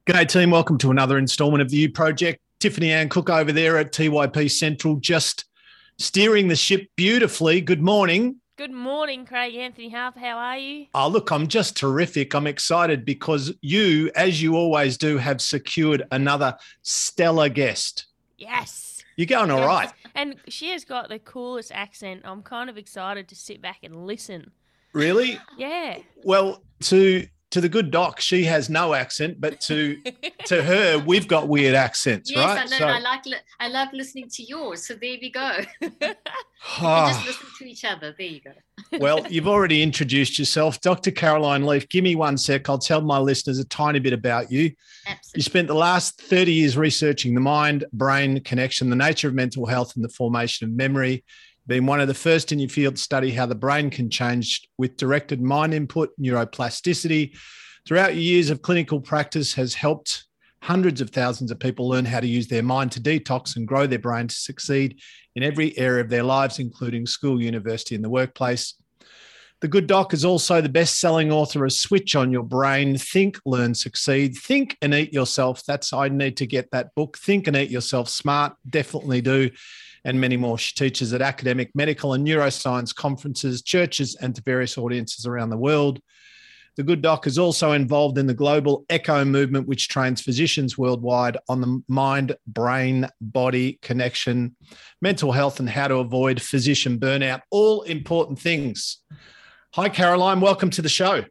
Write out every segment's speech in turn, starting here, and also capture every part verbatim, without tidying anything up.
G'day team, welcome to another instalment of the U Project. Tiffany Ann Cook over there at T Y P Central, just steering the ship beautifully. Good morning. Good morning, Craig Anthony Harper. How are you? Oh, look, I'm just terrific. I'm excited because you, as you always do, have secured another stellar guest. Yes. You're going all yes. right. And she has got the coolest accent. I'm kind of excited to sit back and listen. Really? Yeah. Well, to to the good doc, she has no accent, but to to her, we've got weird accents, yes, right? I know. So, I like. I love listening to yours. So there we go. we can just listen to each other. There you go. Well, you've already introduced yourself, Doctor Caroline Leaf. Give me one sec. I'll tell my listeners a tiny bit about you. Absolutely. You spent the last thirty years researching the mind-brain connection, the nature of mental health, and the formation of memory. Being one of the first in your field to study how the brain can change with directed mind input, neuroplasticity. Throughout your years of clinical practice has helped hundreds of thousands of people learn how to use their mind to detox and grow their brain to succeed in every area of their lives, including school, university, and the workplace. The Good Doc is also the best-selling author of Switch on Your Brain, Think, Learn, Succeed, Think and Eat Yourself. That's, I need to get that book, Think and Eat Yourself Smart, definitely do. And many more. She teaches at academic, medical, and neuroscience conferences, churches, and to various audiences around the world. The Good Doc is also involved in the global ECHO movement, which trains physicians worldwide on the mind, brain, body connection, mental health, and how to avoid physician burnout. All important things. Hi, Caroline. Welcome to the show.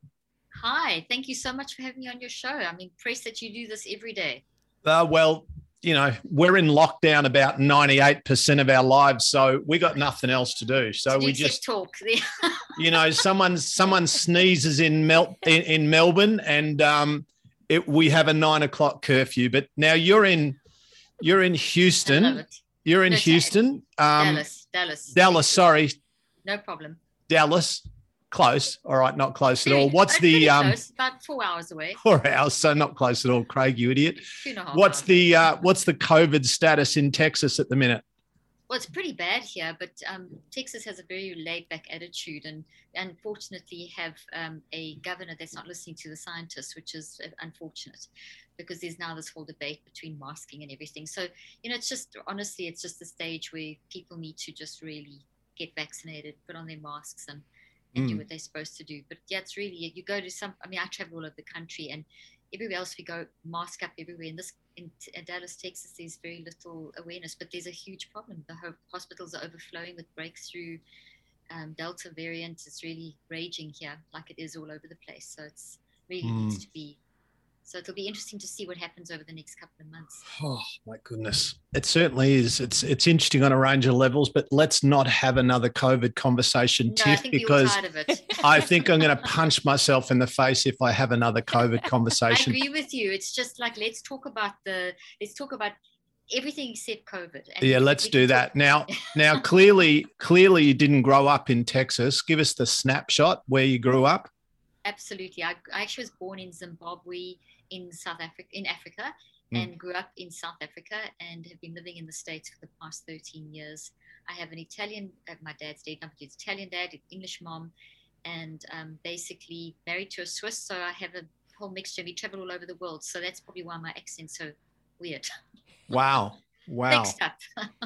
Hi. Thank you so much for having me on your show. I'm impressed that you do this every day. Uh, well, you know, we're in lockdown about ninety-eight percent of our lives, so we got nothing else to do. So to we do just talk. you know, someone someone sneezes in Mel in, in Melbourne, and um, it, we have a nine o'clock curfew. But now you're in you're in Houston. I love it. You're in no, Houston. Um, Dallas. Dallas. Dallas. Sorry. No problem. Dallas. Close. All right, not close Very, at all. What's the um? Close, about four hours away. Four hours, so not close at all. Craig, you idiot. Two and a half what's hours. the uh, what's the COVID status in Texas at the minute? Well, it's pretty bad here, but um, Texas has a very laid-back attitude, and unfortunately have um, a governor that's not listening to the scientists, which is unfortunate, because there's now this whole debate between masking and everything. So, you know, it's just honestly, it's just the stage where people need to just really get vaccinated, put on their masks, and and do what they're supposed to do. But yeah, it's really, you go to some, I mean, I travel all over the country, and everywhere else we go, mask up everywhere. In this, in, in Dallas, Texas, there's very little awareness, but there's a huge problem. The hospitals are overflowing with breakthrough um, Delta variant. It's really raging here, like it is all over the place. So it's really mm. needs to be. So it'll be interesting to see what happens over the next couple of months. Oh, my goodness. It certainly is. It's it's interesting on a range of levels, but let's not have another COVID conversation, no, Tiff, I think because tired of it. I think I'm going to punch myself in the face if I have another COVID conversation. I agree with you. It's just like, let's talk about the, let's talk about everything except COVID. And yeah, let's do that. Talk- now, now clearly, clearly you didn't grow up in Texas. Give us the snapshot where you grew up. Absolutely. I, I actually was born in Zimbabwe, in South Africa, in Africa, mm. and grew up in South Africa, and have been living in the States for the past thirteen years. I have an Italian, uh, my dad's dad, number two, Italian dad, English mom, and um, basically married to a Swiss. So I have a whole mixture. We travel all over the world. So that's probably why my accent's so weird. Wow. Wow. Next up.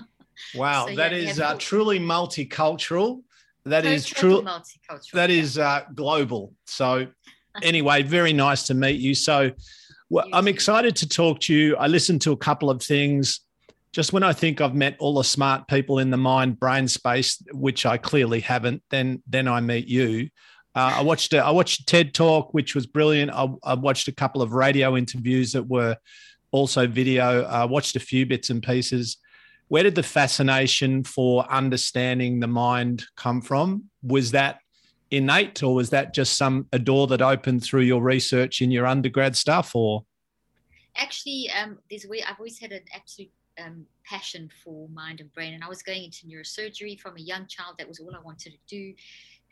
Wow. So, that yeah, is uh, truly multicultural. That so is true. Multicultural. That yeah. is uh, global. So anyway, very nice to meet you. So well, I'm excited to talk to you. I listened to a couple of things. Just when I think I've met all the smart people in the mind brain space, which I clearly haven't, then then I meet you. Uh, I watched a, I watched a TED talk, which was brilliant. I, I watched a couple of radio interviews that were also video. I watched a few bits and pieces. Where did the fascination for understanding the mind come from? Was that innate, or was that just some a door that opened through your research in your undergrad stuff? Or actually, um, there's way I've always had an absolute um, passion for mind and brain, and I was going into neurosurgery from a young child. That was all I wanted to do.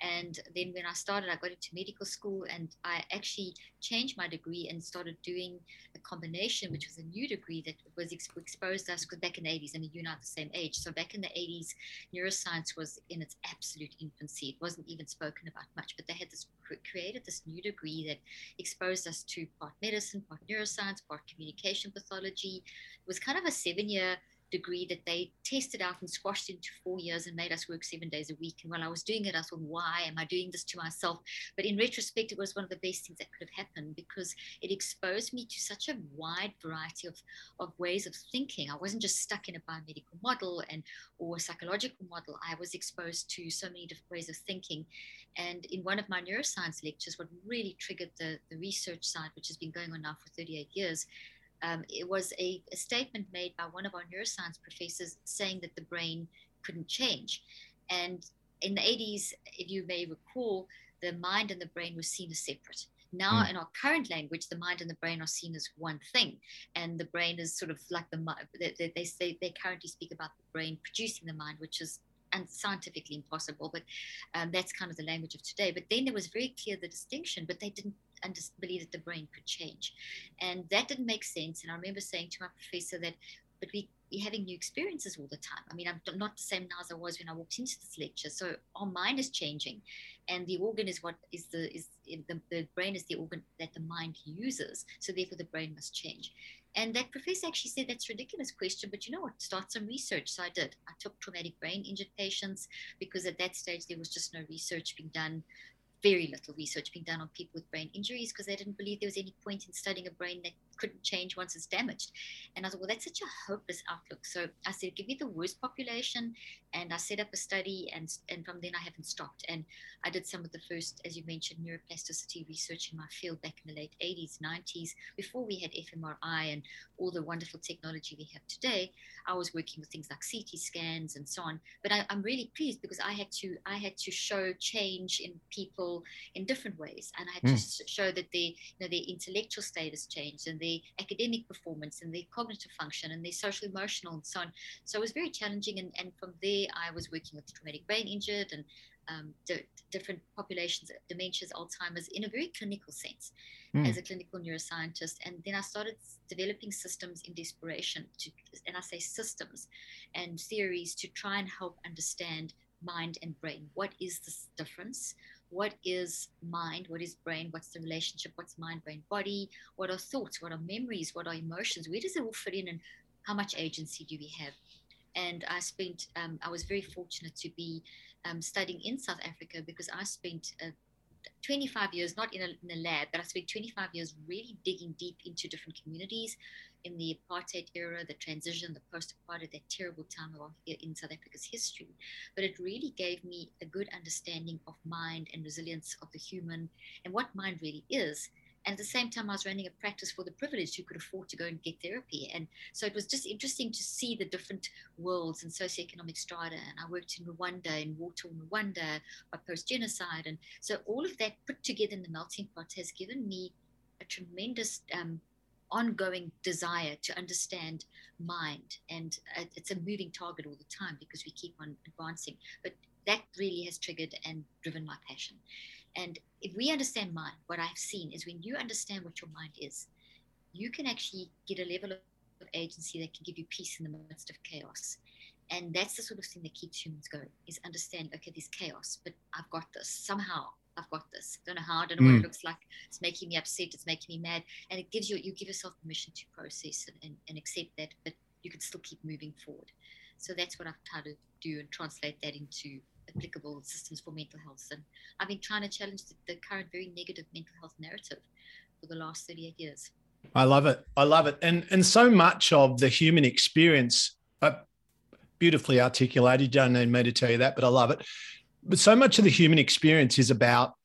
And then when I started, I got into medical school, and I actually changed my degree and started doing a combination, which was a new degree that was exposed us, because back in the eighties, and you and I are the same age. So back in the eighties, neuroscience was in its absolute infancy. It wasn't even spoken about much, but they had this created this new degree that exposed us to part medicine, part neuroscience, part communication pathology. It was kind of a seven-year degree that they tested out and squashed into four years and made us work seven days a week. And while I was doing it, I thought, why am I doing this to myself? But in retrospect, it was one of the best things that could have happened, because it exposed me to such a wide variety of, of ways of thinking. I wasn't just stuck in a biomedical model and or a psychological model. I was exposed to so many different ways of thinking. And in one of my neuroscience lectures, what really triggered the, the research side, which has been going on now for thirty-eight years, Um, it was a, a statement made by one of our neuroscience professors saying that the brain couldn't change. And in the eighties, if you may recall, the mind and the brain were seen as separate. Now, mm. in our current language, the mind and the brain are seen as one thing. And the brain is sort of like the mind. They, they, say, they currently speak about the brain producing the mind, which is and scientifically impossible, but um, that's kind of the language of today. But then there was very clear the distinction, but they didn't under, believe that the brain could change. And that didn't make sense. And I remember saying to my professor that, but we, we're having new experiences all the time. I mean, I'm not the same now as I was when I walked into this lecture. So our mind is changing, and the organ is what is the, is the, the brain is the organ that the mind uses. So therefore the brain must change. And that professor actually said, that's a ridiculous question, but you know what, start some research. So I did. I took traumatic brain injured patients, because at that stage there was just no research being done, very little research being done on people with brain injuries, because they didn't believe there was any point in studying a brain that couldn't change once it's damaged. And I thought, well, that's such a hopeless outlook. So I said, give me the worst population. And I set up a study, and, and from then I haven't stopped. And I did some of the first, as you mentioned, neuroplasticity research in my field back in the late eighties, nineties, before we had F M R I and all the wonderful technology we have today. I was working with things like C T scans and so on. But I, I'm really pleased, because I had to I had to show change in people in different ways. And I had mm. to show that their, you know, their intellectual status changed, and their academic performance, and their cognitive function, and their social emotional, and so on. So it was very challenging. And, and from there, I was working with traumatic brain injured and um, d- different populations, dementias, Alzheimer's, in a very clinical sense, mm. as a clinical neuroscientist. And then I started developing systems in desperation, to, and I say systems and theories, to try and help understand mind and brain. What is this difference? What is mind? What is brain? What's the relationship? What's mind, brain, body? What are thoughts? What are memories? What are emotions? Where does it all fit in, and how much agency do we have? And I spent, um, I was very fortunate to be um, studying in South Africa, because I spent uh, twenty-five years, not in a, in a lab, but I spent twenty-five years really digging deep into different communities in the apartheid era, the transition, the post-apartheid, that terrible time of, in South Africa's history. But it really gave me a good understanding of mind and resilience of the human, and what mind really is. And at the same time, I was running a practice for the privileged who could afford to go and get therapy. And so it was just interesting to see the different worlds and socioeconomic strata. And I worked in Rwanda, in war-torn Rwanda, post-genocide. And so all of that put together in the melting pot has given me a tremendous um, ongoing desire to understand mind. And uh, it's a moving target all the time, because we keep on advancing. But that really has triggered and driven my passion. And if we understand mind, what I've seen is when you understand what your mind is, you can actually get a level of agency that can give you peace in the midst of chaos. And that's the sort of thing that keeps humans going, is understand, okay, there's chaos, but I've got this. Somehow I've got this. Don't know how, I don't know mm. what it looks like. It's making me upset. It's making me mad. And it gives you, you give yourself permission to process and, and, and accept that, but you can still keep moving forward. So that's what I've tried to do, and translate that into applicable systems for mental health. And I've been trying to challenge the, the current very negative mental health narrative for the last thirty-eight years. I love it. I love it. And and so much of the human experience, uh, beautifully articulated, you don't need me to tell you that, but I love it. But so much of the human experience is about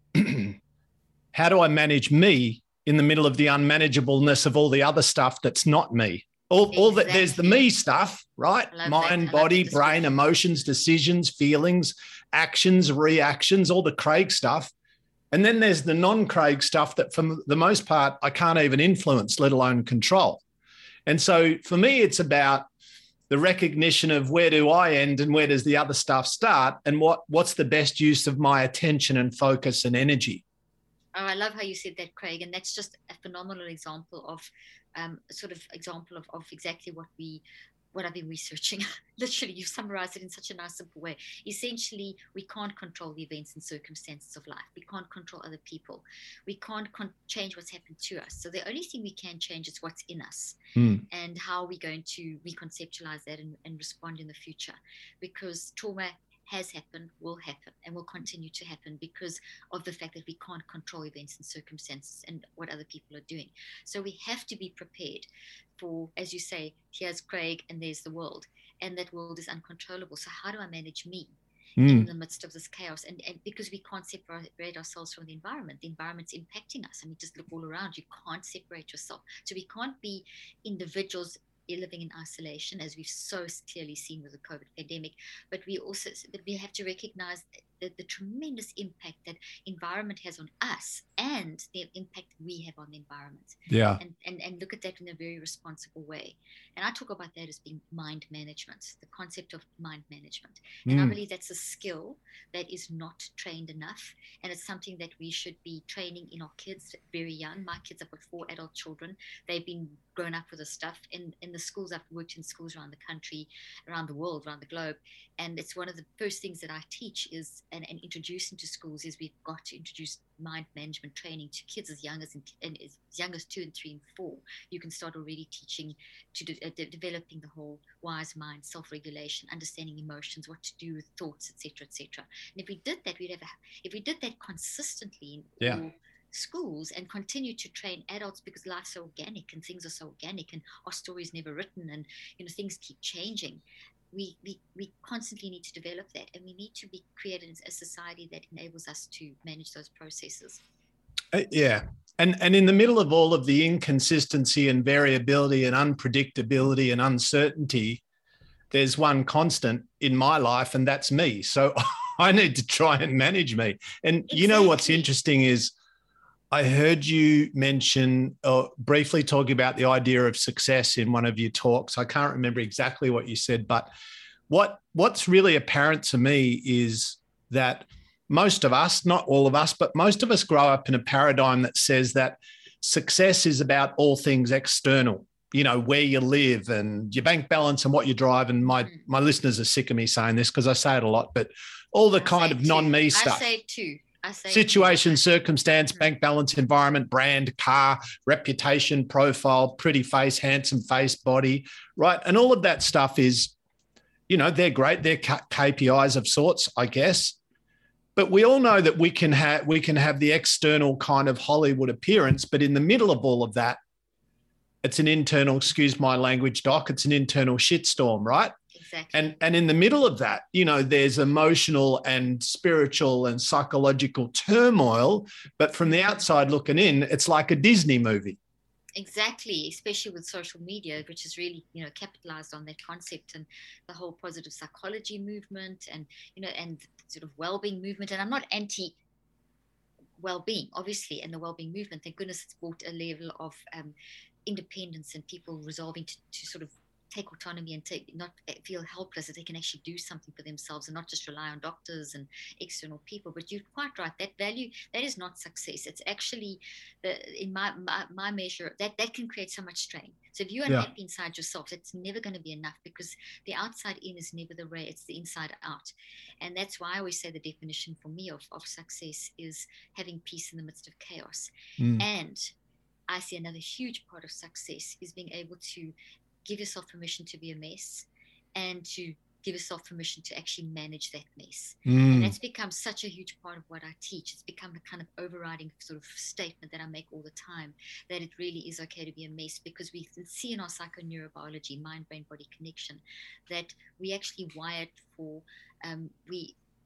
how do I manage me in the middle of the unmanageableness of all the other stuff that's not me. All, exactly. all that there's the me stuff, right? Mind, body, brain, emotions, decisions, feelings, actions, reactions, all the Craig stuff. And then there's the non-Craig stuff that for the most part, I can't even influence, let alone control. And so for me, it's about the recognition of where do I end and where does the other stuff start, and what what's the best use of my attention and focus and energy. Oh, I love how you said that, Craig. And that's just a phenomenal example of um, a sort of example of, of exactly what we, what I've been researching. Literally, you've summarized it in such a nice, simple way. Essentially, we can't control the events and circumstances of life. We can't control other people. We can't con- change what's happened to us. So the only thing we can change is what's in us mm. and how we're going to reconceptualize that and, and respond in the future. Because trauma has happened, will happen, and will continue to happen because of the fact that we can't control events and circumstances and what other people are doing. So we have to be prepared for, as you say, here's Craig and there's the world, and that world is uncontrollable. So how do I manage me mm. in the midst of this chaos? And, and because we can't separate ourselves from the environment, the environment's impacting us. I mean, just look all around, you can't separate yourself. So we can't be individuals living in isolation, as we've so clearly seen with the COVID pandemic, but we also but we have to recognize the, the tremendous impact that environment has on us and the impact we have on the environment. Yeah. And, and and look at that in a very responsible way. And I talk about that as being mind management, the concept of mind management. And mm. I believe that's a skill that is not trained enough. And it's something that we should be training in our kids very young. My kids have got four adult children. They've been grown up with this stuff. In, in the schools, I've worked in schools around the country, around the world, around the globe. And it's one of the first things that I teach is, and, and introduce into schools is we've got to introduce mind management training to kids as young as, in, and as young as two and three and four. You can start already teaching to de- de- developing the whole wise mind, self-regulation, understanding emotions, what to do with thoughts, et cetera, et cetera. And if we did that, we'd have a, if we did that consistently in yeah. all schools and continue to train adults, because life's so organic and things are so organic and our story's never written and you know things keep changing. We, we we constantly need to develop that, and we need to be created a society that enables us to manage those processes. Uh, yeah. And, and in the middle of all of the inconsistency and variability and unpredictability and uncertainty, there's one constant in my life, and that's me. So I need to try and manage me. And exactly. You know what's interesting is I heard you mention uh, briefly talking about the idea of success in one of your talks. I can't remember exactly what you said, but what what's really apparent to me is that most of us, not all of us, but most of us grow up in a paradigm that says that success is about all things external, you know, where you live and your bank balance and what you drive. And my, my listeners are sick of me saying this because I say it a lot, but all the I kind of non-me stuff. I say it too. I say situation, circumstance, mm-hmm. bank balance, environment, brand, car, reputation, profile, pretty face, handsome face, body, right? And all of that stuff is, you know, they're great. They're K P Is of sorts, I guess. But we all know that we can have we can have the external kind of Hollywood appearance, but in the middle of all of that, it's an internal, excuse my language, Doc, it's an internal shitstorm, right? Exactly. And, and in the middle of that, you know, there's emotional and spiritual and psychological turmoil. But from the outside looking in, it's like a Disney movie. Exactly, especially with social media, which is really, you know, capitalized on that concept and the whole positive psychology movement and, you know, and sort of well-being movement. And I'm not anti well-being, obviously, and the well-being movement. Thank goodness it's brought a level of um, independence and people resolving to, to sort of take autonomy and take, not feel helpless, that they can actually do something for themselves and not just rely on doctors and external people. But you're quite right, that value, that is not success. It's actually, the, in my, my my measure, that that can create so much strain. So if you're unhappy yeah. inside yourself, it's never going to be enough, because the outside in is never the way, it's the inside out. And that's why I always say the definition for me of, of success is having peace in the midst of chaos. Mm. And I see another huge part of success is being able to give yourself permission to be a mess and to give yourself permission to actually manage that mess. Mm. And that's become such a huge part of what I teach. It's become a kind of overriding sort of statement that I make all the time, that it really is okay to be a mess, because we can see in our psychoneurobiology, mind, brain, body connection, that we actually wired for, um, we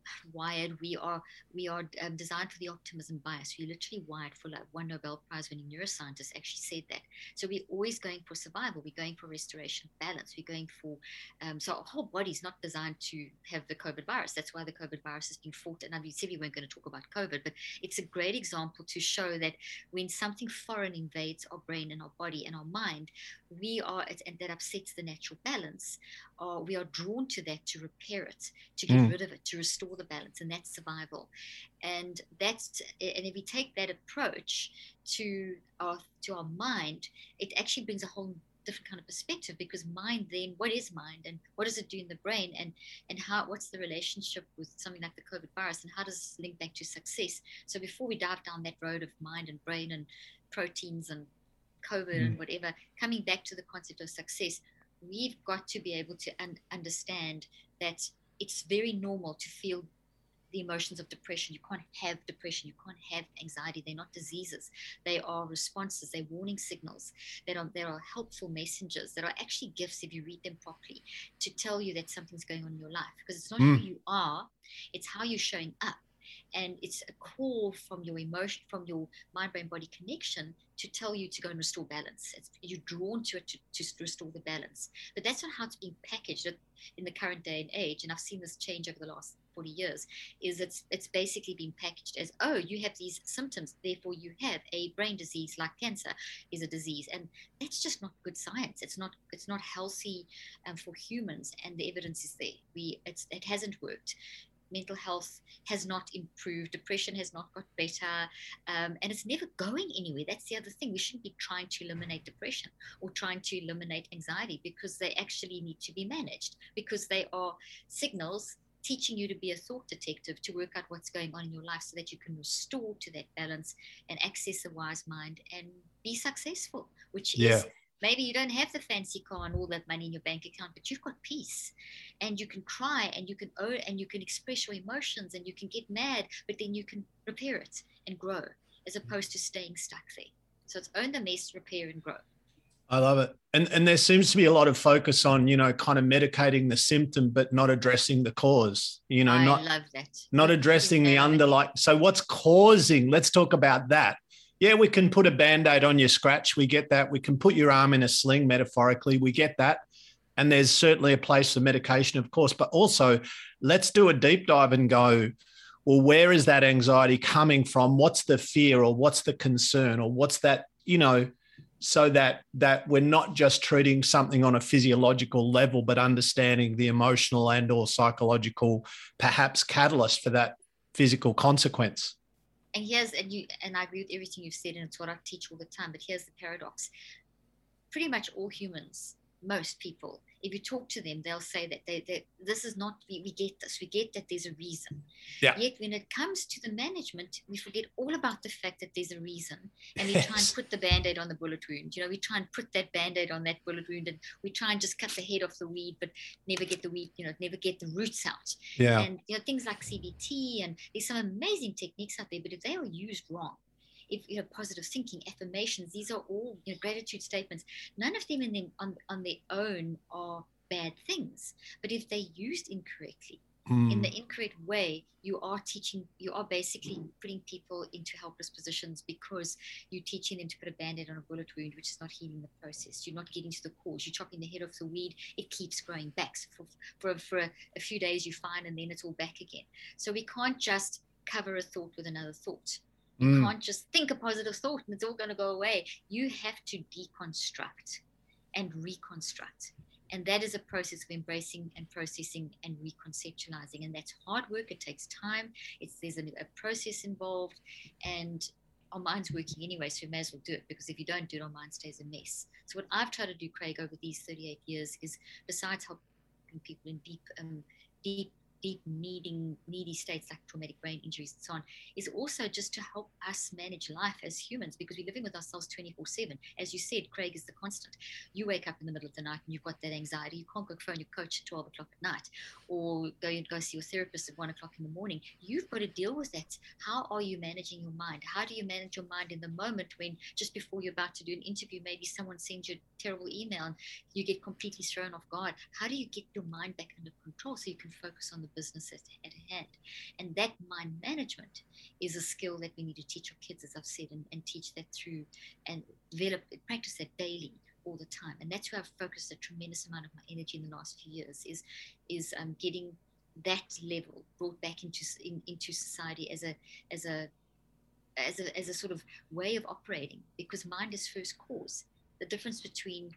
wired. We are we are um, designed for the optimism bias. We're literally wired for love. One Nobel Prize winning neuroscientist actually said that. So we're always going for survival. We're going for restoration of balance. We're going for um, so our whole body's not designed to have the COVID virus. That's why the COVID virus has been fought. And I mean, said we weren't going to talk about COVID, but it's a great example to show that when something foreign invades our brain and our body and our mind, we are and that upsets the natural balance. Uh, we are drawn to that to repair it, to get mm. rid of it, to restore the balance, and that's survival. And that's and if we take that approach to our to our mind, it actually brings a whole different kind of perspective, because mind then, what is mind and what does it do in the brain, and and how what's the relationship with something like the COVID virus, and how does this link back to success? So before we dive down that road of mind and brain and proteins and COVID mm. and whatever, coming back to the concept of success, we've got to be able to un- understand that it's very normal to feel the emotions of depression. You can't have depression. You can't have anxiety. They're not diseases. They are responses. They're warning signals. That are, there are helpful messengers that are actually gifts if you read them properly to tell you that something's going on in your life, because it's not mm. who you are, it's how you're showing up. And it's a call from your emotion, from your mind-brain-body connection to tell you to go and restore balance. It's, you're drawn to it to, to restore the balance. But that's not how it's being packaged in the current day and age. And I've seen this change over the last forty years, is it's, it's basically being packaged as, oh, you have these symptoms, therefore you have a brain disease like cancer is a disease. And that's just not good science. It's not it's not healthy um, for humans. And the evidence is there. We it's, It hasn't worked. Mental health has not improved. Depression has not got better. Um, and it's never going anywhere. That's the other thing. We shouldn't be trying to eliminate depression or trying to eliminate anxiety, because they actually need to be managed, because they are signals teaching you to be a thought detective, to work out what's going on in your life so that you can restore to that balance and access a wise mind and be successful, which yeah. is maybe you don't have the fancy car and all that money in your bank account, but you've got peace, and you can cry and you can own and you can express your emotions and you can get mad, but then you can repair it and grow, as opposed to staying stuck there. So it's own the mess, repair and grow. I love it. And and there seems to be a lot of focus on, you know, kind of medicating the symptom, but not addressing the cause, you know, I not, love that. not addressing the underlying. So what's causing, let's talk about that. Yeah, we can put a Band-Aid on your scratch. We get that. We can put your arm in a sling, metaphorically. We get that. And there's certainly a place for medication, of course, but also let's do a deep dive and go, well, where is that anxiety coming from? What's the fear, or what's the concern, or what's that, you know, so that that we're not just treating something on a physiological level, but understanding the emotional and or psychological, perhaps, catalyst for that physical consequence. And here's, and you, and I agree with everything you've said, and it's what I teach all the time, but here's the paradox. Pretty much all humans, most people, if you talk to them, they'll say that they, they this is not, we, we get this, we get that there's a reason. Yeah. Yet when it comes to the management, we forget all about the fact that there's a reason, and we yes. try and put the Band-Aid on the bullet wound. You know, we try and put that Band-Aid on that bullet wound, and we try and just cut the head off the weed, but never get the weed, you know, never get the roots out. Yeah. And, you know, things like C B T, and there's some amazing techniques out there, but if they are used wrong, if you know, positive thinking, affirmations, these are all, you know, gratitude statements. None of them in them on, on their own are bad things. But if they're used incorrectly, mm. in the incorrect way, you are teaching, you are basically putting people into helpless positions, because you're teaching them to put a Band-Aid on a bullet wound, which is not healing the process. You're not getting to the cause. You're chopping the head off the weed. It keeps growing back. So for, for, for a, a few days, you're fine, and then it's all back again. So we can't just cover a thought with another thought. You mm. can't just think a positive thought and it's all going to go away. You have to deconstruct and reconstruct. And that is a process of embracing and processing and reconceptualizing. And that's hard work. It takes time. It's There's a, a process involved. And our mind's working anyway, so we may as well do it, because if you don't do it, our mind stays a mess. So what I've tried to do, Craig, over these thirty-eight years is, besides helping people in deep, um, deep, deep needing needy states like traumatic brain injuries and so on, is also just to help us manage life as humans, because we're living with ourselves twenty-four seven. As you said, Craig is the constant. You wake up in the middle of the night and you've got that anxiety. You can't go phone your coach at twelve o'clock at night, or go and go see your therapist at one o'clock in the morning. You've got to deal with that. How are you managing your mind? How do you manage your mind in the moment when, just before you're about to do an interview, maybe someone sends you a terrible email and you get completely thrown off guard? How do you get your mind back under control so you can focus on the the business at, at hand. And that mind management is a skill that we need to teach our kids, as I've said, and, and teach that through and develop, practice that daily, all the time. And that's where I've focused a tremendous amount of my energy in the last few years, is is um, getting that level brought back into in, into society as a as a as a as a sort of way of operating, because mind is first cause. The difference between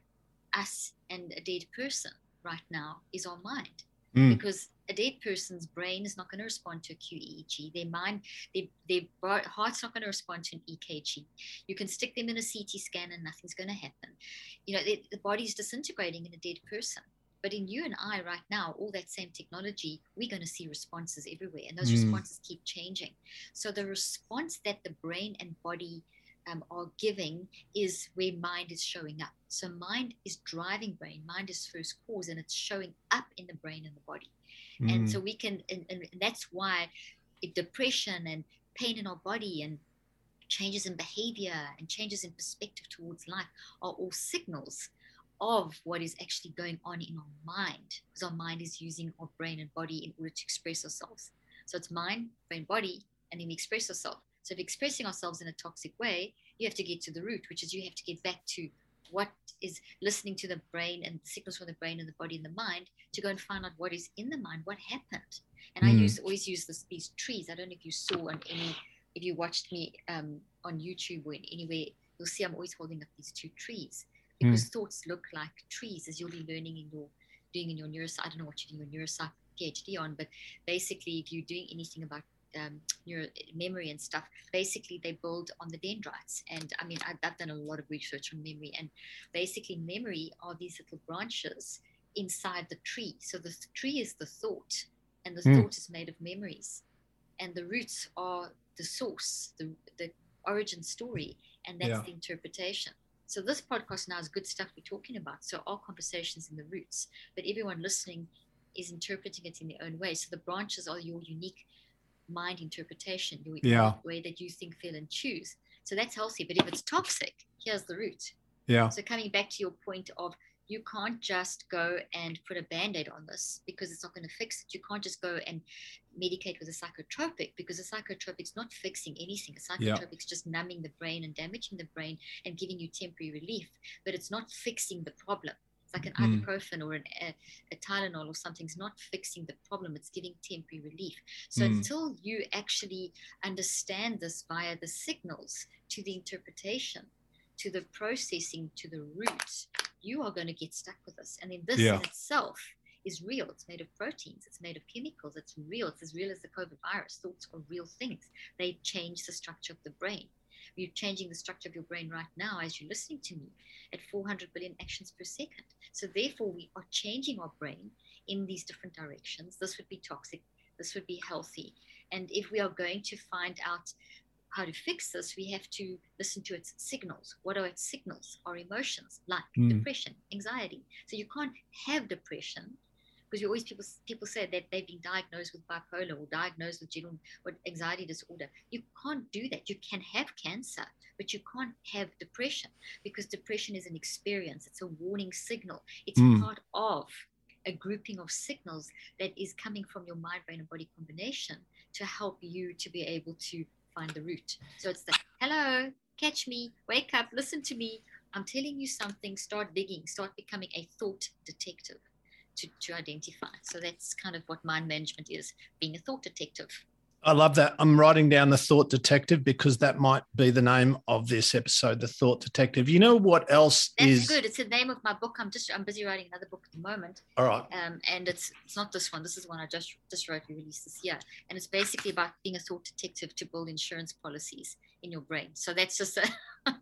us and a dead person right now is our mind. Mm. Because a dead person's brain is not going to respond to a Q E E G. Their mind, their, their heart's not going to respond to an E K G. You can stick them in a C T scan and nothing's going to happen. You know, the, the body's disintegrating in a dead person. But in you and I right now, all that same technology, we're going to see responses everywhere. And those mm. responses keep changing. So the response that the brain and body um, are giving is where mind is showing up. So mind is driving brain. Mind is first cause, and it's showing up in the brain and the body. Mm. And so we can, and, and that's why depression and pain in our body and changes in behavior and changes in perspective towards life are all signals of what is actually going on in our mind, because our mind is using our brain and body in order to express ourselves. So it's mind, brain, body, and then we express ourselves. So if expressing ourselves in a toxic way, you have to get to the root, which is you have to get back to what is listening to the brain and the signals from the brain and the body and the mind to go and find out what is in the mind, what happened. And mm. I use always use this, these trees. I don't know if you saw on any, if you watched me um, on YouTube or anywhere, you'll see I'm always holding up these two trees, because mm. thoughts look like trees, as you'll be learning in your, doing in your neuroscience. I don't know what you're doing your neuroscience PhD on, but basically if you're doing anything about um, neuro memory and stuff, basically they build on the dendrites. And I mean, I've, I've done a lot of research on memory, and basically memory are these little branches inside the tree. So the th tree is the thought, and the mm. thought is made of memories, and the roots are the source, the, the origin story, and that's yeah. the interpretation. So this podcast now is good stuff we're talking about. So our conversations in the roots, but everyone listening is interpreting it in their own way. So the branches are your unique mind interpretation, your yeah. way that you think, feel, and choose. So that's healthy. But if it's toxic, here's the root. Yeah. So coming back to your point of, you can't just go and put a band-aid on this, because it's not going to fix it. You can't just go and medicate with a psychotropic, because a psychotropic's not fixing anything. A psychotropic's yeah. just numbing the brain and damaging the brain and giving you temporary relief, but it's not fixing the problem. It's like an mm. ibuprofen or an, a, a Tylenol or something's not fixing the problem. It's giving temporary relief. So mm. until you actually understand this via the signals to the interpretation, to the processing, to the roots, you are going to get stuck with this. And then this yeah. in itself is real. It's made of proteins. It's made of chemicals. It's real. It's as real as the COVID virus. Thoughts are real things. They change the structure of the brain. You're changing the structure of your brain right now as you're listening to me at four hundred billion actions per second. So therefore, we are changing our brain in these different directions. This would be toxic. This would be healthy. And if we are going to find out how to fix this, we have to listen to its signals. What are its signals? Our emotions, like mm. depression, anxiety. So you can't have depression, because you always people people say that they've been diagnosed with bipolar or diagnosed with general or anxiety disorder. You can't do that. You can have cancer, but you can't have depression, because depression is an experience. It's a warning signal. It's mm. part of a grouping of signals that is coming from your mind, brain, and body combination to help you to be able to find the root. So it's the hello, catch me, wake up, listen to me. I'm telling you something. Start digging. Start becoming a thought detective. To, to identify. So that's kind of what mind management is, being a thought detective. I love that. I'm writing down the thought detective, because that might be the name of this episode, the thought detective. You know what else that's is good. It's the name of my book. I'm just I'm busy writing another book at the moment. All right. Um, and it's it's not this one. This is one I just just wrote. We released this year, and it's basically about being a thought detective to build insurance policies in your brain. So that's just a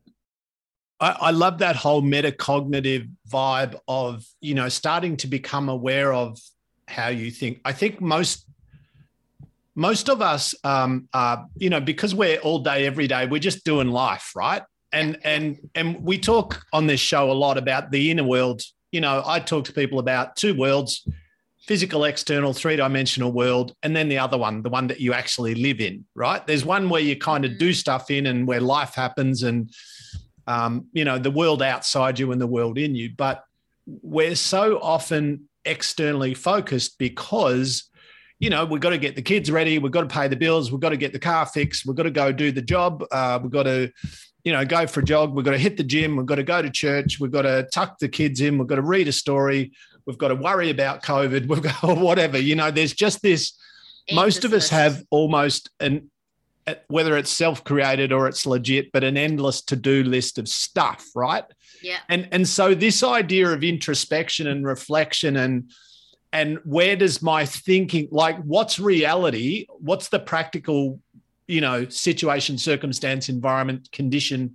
I, I love that whole metacognitive vibe of, you know, starting to become aware of how you think. I think most, most of us, um, are, you know, because we're all day, every day, we're just doing life, right? And, and, and we talk on this show a lot about the inner world. You know, I talk to people about two worlds, physical, external, three-dimensional world, and then the other one, the one that you actually live in, right? There's one where you kind of do stuff in and where life happens, and Um, you know, the world outside you and the world in you. But we're so often externally focused because, you know, we've got to get the kids ready. We've got to pay the bills. We've got to get the car fixed. We've got to go do the job. Uh, we've got to, you know, go for a jog. We've got to hit the gym. We've got to go to church. We've got to tuck the kids in. We've got to read a story. We've got to worry about COVID. We've got whatever, you know, there's just this, most of us have almost an, whether it's self-created or it's legit, but an endless to-do list of stuff, right? Yeah. And, and so this idea of introspection and reflection and, and where does my thinking, like what's reality? What's the practical, you know, situation, circumstance, environment, condition?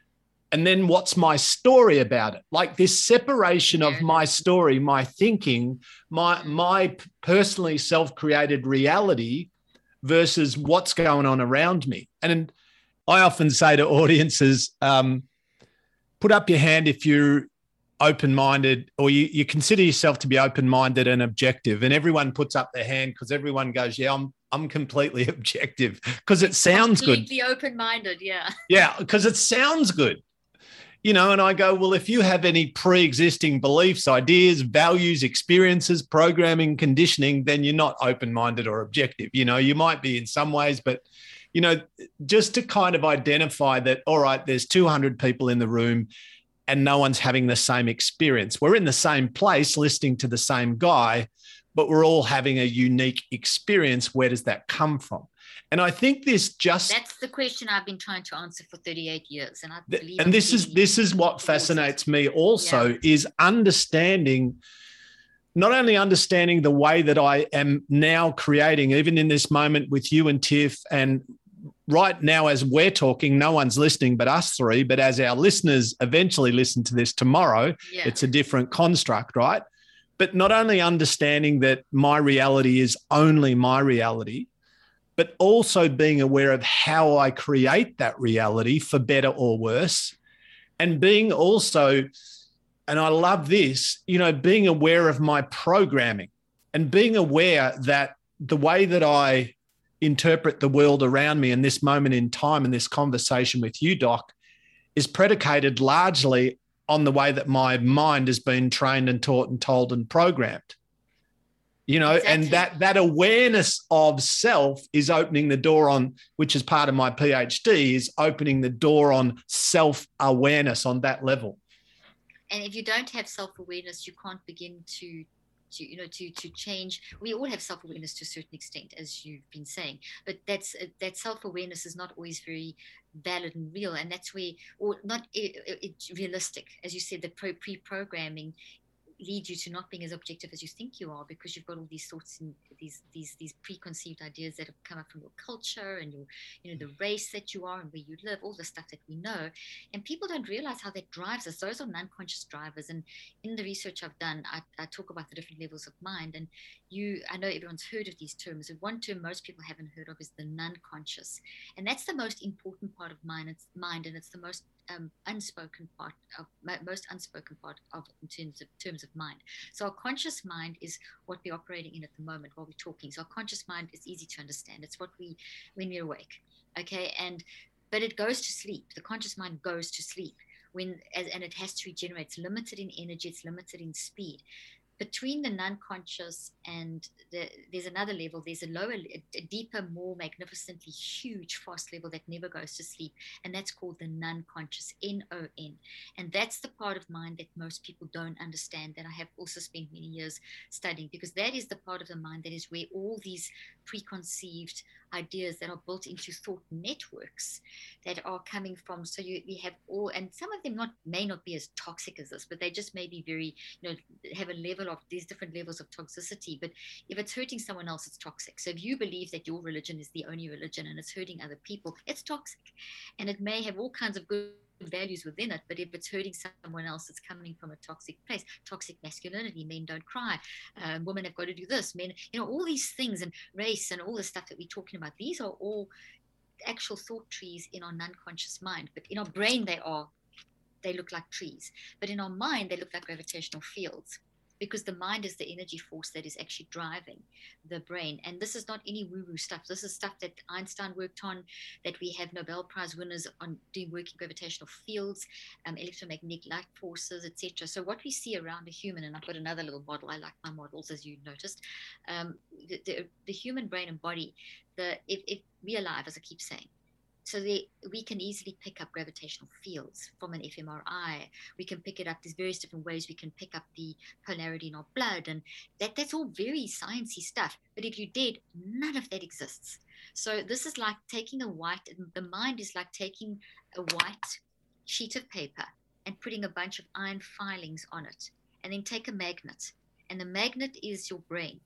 And then what's my story about it? Like this separation of my story, my thinking, my, my personally self-created reality versus what's going on around me. And I often say to audiences, um, put up your hand if you're open-minded or you, you consider yourself to be open-minded and objective. And everyone puts up their hand because everyone goes, yeah, I'm I'm completely objective because it sounds good. Completely open-minded, yeah. Yeah, because it sounds good. You know, and I go, well, if you have any pre-existing beliefs, ideas, values, experiences, programming, conditioning, then you're not open-minded or objective. You know, you might be in some ways, but, you know, just to kind of identify that, all right, there's two hundred people in the room and no one's having the same experience. We're in the same place listening to the same guy, but we're all having a unique experience. Where does that come from? And I think this just that's the question I've been trying to answer for thirty-eight years. And I believe and this is this is what fascinates me also yeah. is understanding, not only understanding the way that I am now creating, even in this moment with you and Tiff, and right now as we're talking, no one's listening but us three, but as our listeners eventually listen to this tomorrow, yeah. it's a different construct, right? But not only understanding that my reality is only my reality, but also being aware of how I create that reality for better or worse. And being also, and I love this, you know, being aware of my programming and being aware that the way that I interpret the world around me in this moment in time, in this conversation with you, Doc, is predicated largely on the way that my mind has been trained and taught and told and programmed. You know, exactly. And that that awareness of self is opening the door on, which is part of my PhD, is opening the door on self-awareness on that level. And if you don't have self-awareness, you can't begin to, to you know, to to change. We all have self-awareness to a certain extent, as you've been saying, but that's that self-awareness is not always very valid and real, and that's where, or not it, it's realistic, as you said, the pro pre-programming lead you to not being as objective as you think you are, because you've got all these thoughts and these these these preconceived ideas that have come up from your culture and your, you know, the race that you are and where you live, all the stuff that we know. And people don't realize how that drives us. Those are non-conscious drivers. And in the research I've done, I, I talk about the different levels of mind. And you, I know everyone's heard of these terms. And one term most people haven't heard of is the non-conscious. And that's the most important part of mind. It's mind, and it's the most um, unspoken part of most unspoken part of in terms of terms of mind. So our conscious mind is what we're operating in at the moment while we're talking. So our conscious mind is easy to understand. It's what we, when we're awake, okay? And, but it goes to sleep. The conscious mind goes to sleep when, and it has to regenerate. It's limited in energy, it's limited in speed. Between the non-conscious and the, there's another level, there's a lower, a deeper, more magnificently huge, fast level that never goes to sleep. And that's called the non-conscious, N O N. And that's the part of mind that most people don't understand, that I have also spent many years studying, because that is the part of the mind that is where all these preconceived ideas that are built into thought networks that are coming from. So you, we have all, and some of them not may not be as toxic as this, but they just may be very, you know, have a level of these different levels of toxicity. But if it's hurting someone else, it's toxic. So if you believe that your religion is the only religion and it's hurting other people, it's toxic. And it may have all kinds of good values within it, but if it's hurting someone else, it's coming from a toxic place. Toxic masculinity, men don't cry, um, women have got to do this, men, you know, all these things, and race and all the stuff that we're talking about, these are all actual thought trees in our non-conscious mind. But in our brain, they are they look like trees, but in our mind they look like gravitational fields. because the mind is the energy force that is actually driving the brain. And this is not any woo-woo stuff. This is stuff that Einstein worked on, that we have Nobel Prize winners on doing work in gravitational fields, um, electromagnetic light forces, et cetera. So what we see around a human, and I've got another little model. I like my models, as you noticed. Um, the, the, the human brain and body, the if, if we're alive, as I keep saying, so they, we can easily pick up gravitational fields from an f M R I. We can pick it up. There's various different ways we can pick up the polarity in our blood. And that, that's all very sciencey stuff. But if you did, none of that exists. So this is like taking a white, the mind is like taking a white sheet of paper and putting a bunch of iron filings on it. And then take a magnet. And the magnet is your brain.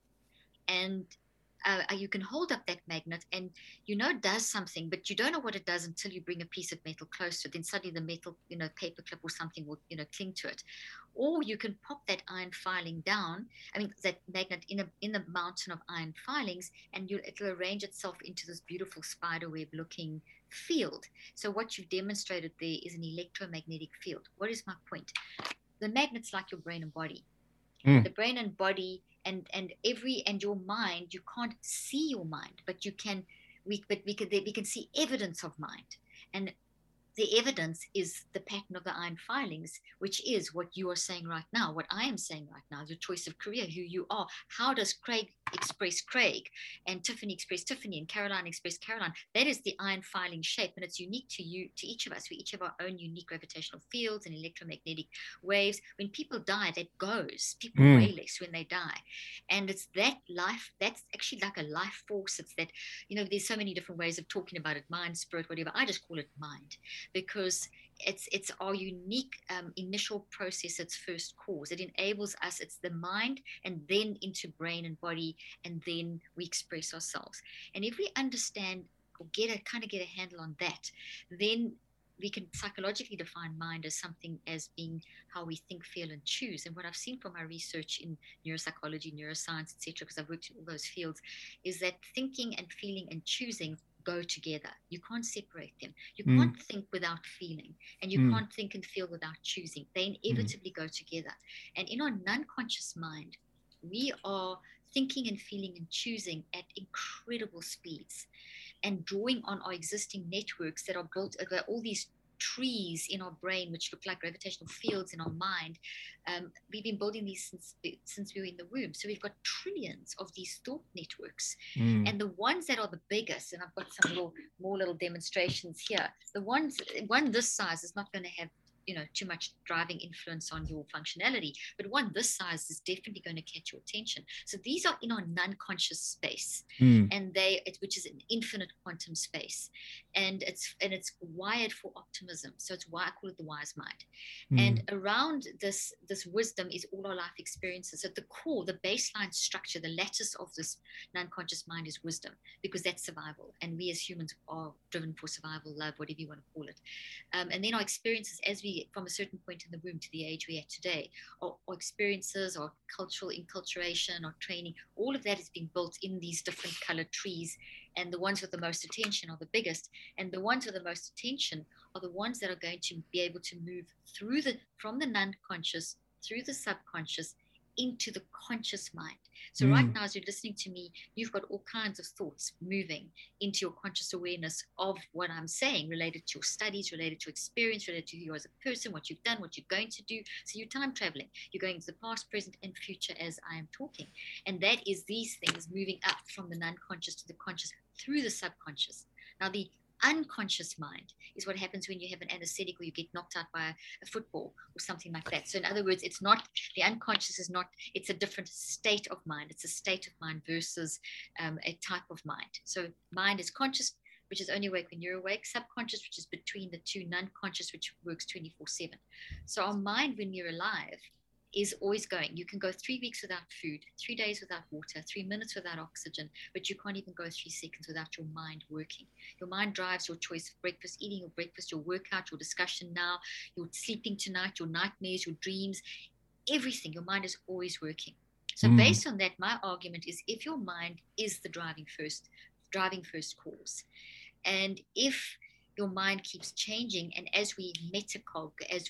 And Uh, you can hold up that magnet and you know it does something, but you don't know what it does until you bring a piece of metal close to it. Then suddenly the metal, you know, paper clip or something will, you know, cling to it. Or you can pop that iron filing down, I mean, that magnet in a in a mountain of iron filings, and you, it'll arrange itself into this beautiful spiderweb looking field. So what you've demonstrated there is an electromagnetic field. What is my point? The magnet's like your brain and body. Mm. The brain and body and and every and your mind, you can't see your mind, but you can we but we can we can see evidence of mind. And the evidence is the pattern of the iron filings, which is what you are saying right now, what I am saying right now, your choice of career, who you are. How does Craig express Craig, and Tiffany express Tiffany, and Caroline express Caroline? That is the iron filing shape, and it's unique to you, to each of us. We each have our own unique gravitational fields and electromagnetic waves. When people die, that goes. People mm. way less when they die. And it's that life, that's actually like a life force. It's that, you know, there's so many different ways of talking about it, mind, spirit, whatever. I just call it mind, because it's it's our unique um, initial process, its first cause. It enables us, it's the mind, and then into brain and body, and then we express ourselves. And if we understand or get a kind of get a handle on that, then we can psychologically define mind as something as being how we think, feel, and choose. And what I've seen from my research in neuropsychology, neuroscience, et cetera, because I've worked in all those fields, is that thinking and feeling and choosing go together. You can't separate them. You mm. can't think without feeling, and you mm. can't think and feel without choosing. They inevitably mm. go together. And in our non-conscious mind, we are thinking and feeling and choosing at incredible speeds, and drawing on our existing networks that are built over all these trees in our brain, which look like gravitational fields in our mind. Um, we've been building these since since we were in the womb. So we've got trillions of these thought networks. Mm. And the ones that are the biggest, and I've got some little more little demonstrations here, the ones, one this size is not going to have, you know, too much driving influence on your functionality, but one this size is definitely going to catch your attention. So these are in our non-conscious space, mm. and they, it, which is an infinite quantum space, and it's and it's wired for optimism. So it's why I call it the wise mind. Mm. And around this this wisdom is all our life experiences. So at the core, the baseline structure, the lattice of this non-conscious mind is wisdom, because that's survival, and we as humans are driven for survival, love, whatever you want to call it. Um, and then our experiences as we from a certain point in the womb to the age we're at today, or, or experiences, or cultural inculturation, or training, all of that is being built in these different colored trees. And the ones with the most attention are the biggest. And the ones with the most attention are the ones that are going to be able to move through the, from the non-conscious, through the subconscious, into the conscious mind. So mm. right now, as you're listening to me, you've got all kinds of thoughts moving into your conscious awareness of what I'm saying, related to your studies, related to experience, related to you as a person, what you've done, what you're going to do. So you're time traveling. You're going to the past, present, and future as I am talking. And that is these things moving up from the non-conscious to the conscious through the subconscious. Now, the unconscious mind is what happens when you have an anesthetic or you get knocked out by a, a football or something like that. So in other words, it's not, the unconscious is not, it's a different state of mind. It's a state of mind versus um, a type of mind. So mind is conscious, which is only awake when you're awake, subconscious, which is between the two, non-conscious, which works twenty-four seven. So our mind, when you're alive, is always going. You can go three weeks without food, three days without water, three minutes without oxygen, but you can't even go three seconds without your mind working. Your mind drives your choice of breakfast, eating your breakfast, your workout, your discussion now, your sleeping tonight, your nightmares, your dreams, everything. Your mind is always working. So mm. based on that, my argument is if your mind is the driving first, driving first cause, and if your mind keeps changing, and as we metacog, as we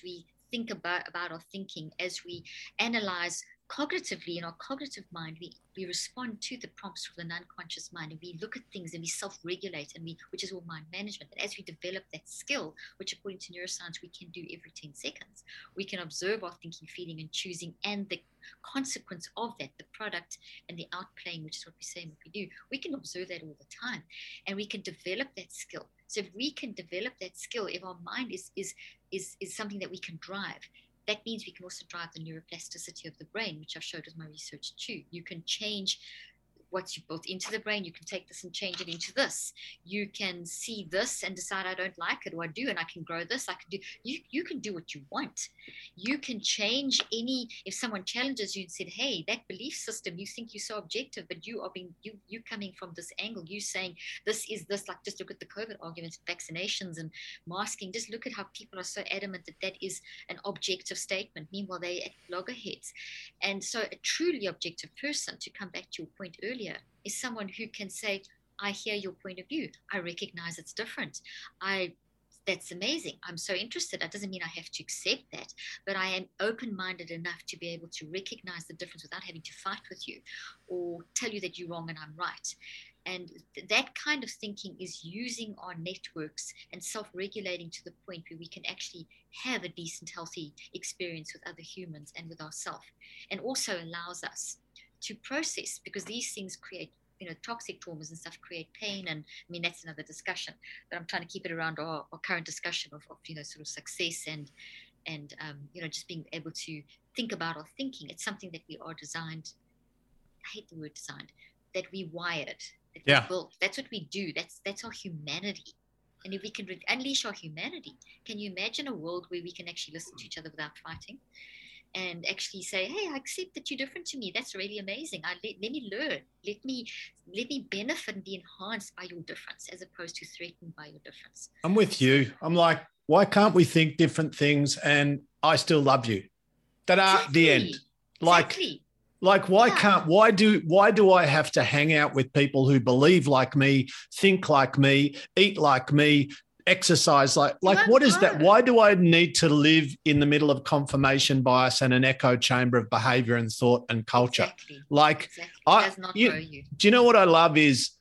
think about, about our thinking, as we analyze cognitively in our cognitive mind, we, we respond to the prompts from the non-conscious mind, and we look at things and we self-regulate, and we, which is all mind management. And as we develop that skill, which according to neuroscience we can do every ten seconds, we can observe our thinking, feeling, and choosing, and the consequence of that, the product and the outplaying, which is what we say and what we do. We can observe that all the time, and we can develop that skill. So if we can develop that skill, if our mind is is is is something that we can drive, that means we can also drive the neuroplasticity of the brain, which I've showed with my research too. You can change what's you built into the brain. You can take this and change it into this. You can see this and decide, I don't like it, or I do, and I can grow this. I can do, you, you can do what you want. You can change any, if someone challenges you and said, hey, that belief system, you think you're so objective, but you are being, you, you coming from this angle, you saying this is this, like just look at the COVID arguments, vaccinations and masking. Just look at how people are so adamant that that is an objective statement. Meanwhile, they at loggerheads. And so a truly objective person, to come back to your point earlier, is someone who can say, I hear your point of view. I recognize it's different. I, that's amazing. I'm so interested. That doesn't mean I have to accept that, but I am open-minded enough to be able to recognize the difference without having to fight with you or tell you that you're wrong and I'm right. And th- that kind of thinking is using our networks and self-regulating to the point where we can actually have a decent, healthy experience with other humans and with ourselves, and also allows us to process, because these things create, you know, toxic traumas and stuff create pain. And I mean, that's another discussion, but I'm trying to keep it around our, our current discussion of, of, you know, sort of success and, and um, you know, just being able to think about our thinking. It's something that we are designed, I hate the word designed, that we wired, that Yeah. we built. That's what we do. That's, that's our humanity. And if we can re- unleash our humanity, can you imagine a world where we can actually listen to each other without fighting? And actually say, hey, I accept that you're different to me. That's really amazing. I let, let me learn. Let me let me benefit and be enhanced by your difference, as opposed to threatened by your difference. I'm with you. I'm like, why can't we think different things and I still love you? That are Exactly. the end. Like, exactly. like why Yeah. can't, why do, why do I have to hang out with people who believe like me, think like me, eat like me, exercise like, like won't what is that? grow. Why do I need to live in the middle of confirmation bias and an echo chamber of behavior and thought and culture? Exactly. Like, Exactly. I- It does not you- grow you. do you know what I love is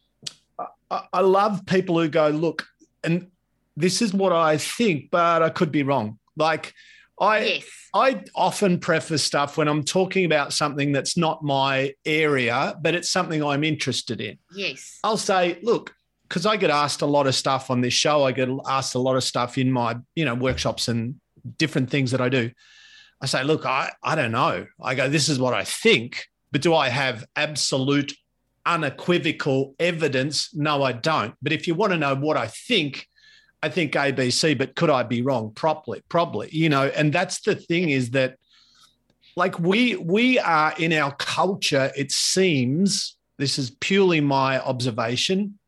I, I love people who go, look, and this is what I think, but I could be wrong. Like I, Yes. I often preface stuff when I'm talking about something that's not my area, but it's something I'm interested in. Yes. I'll say, look, because I get asked a lot of stuff on this show. I get asked a lot of stuff in my, you know, workshops and different things that I do. I say, look, I, I don't know. I go, this is what I think, but do I have absolute unequivocal evidence? No, I don't. But if you want to know what I think, I think A, B, C, but could I be wrong? Probably, probably, you know, and that's the thing is that like we, we are in our culture, it seems, this is purely my observation,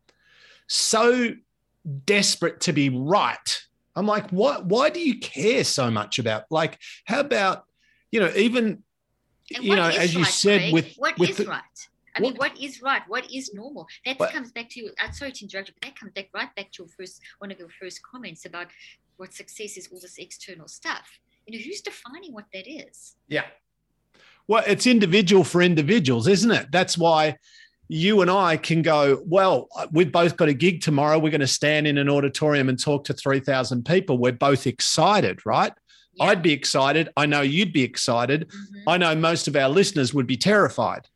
so desperate to be right. I'm like, what? Why do you care so much about? Like, how about, you know, even, And you what know, is as you right, said, Craig? with what with is the, right? I mean, what- what is right? What is normal? That What- comes back to, I'm sorry to interrupt you, but that comes back right back to your first, one of your first comments about what success is, all this external stuff. You know, who's defining what that is? yeah. Well, it's individual for individuals, isn't it? That's why you and I can go, well, we've both got a gig tomorrow. We're going to stand in an auditorium and talk to three thousand people. We're both excited, right? Yeah. I'd be excited. I know you'd be excited. Mhm. I know most of our listeners would be terrified,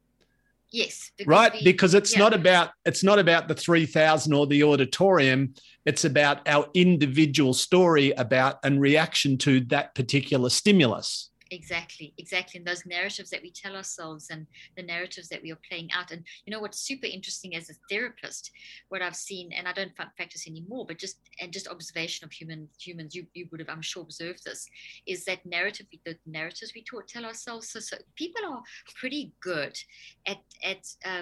Yes. Because right? we- Because it's yeah. not about, it's not about the three thousand or the auditorium. It's about our individual story about and reaction to that particular stimulus. Exactly, exactly. And those narratives that we tell ourselves and the narratives that we are playing out. And you know what's super interesting as a therapist, what I've seen, and I don't fa- practice anymore, but just and just observation of human humans, you, you would have, I'm sure, observed this, is that narrative, the narratives we taught, tell ourselves. So, so people are pretty good at at um,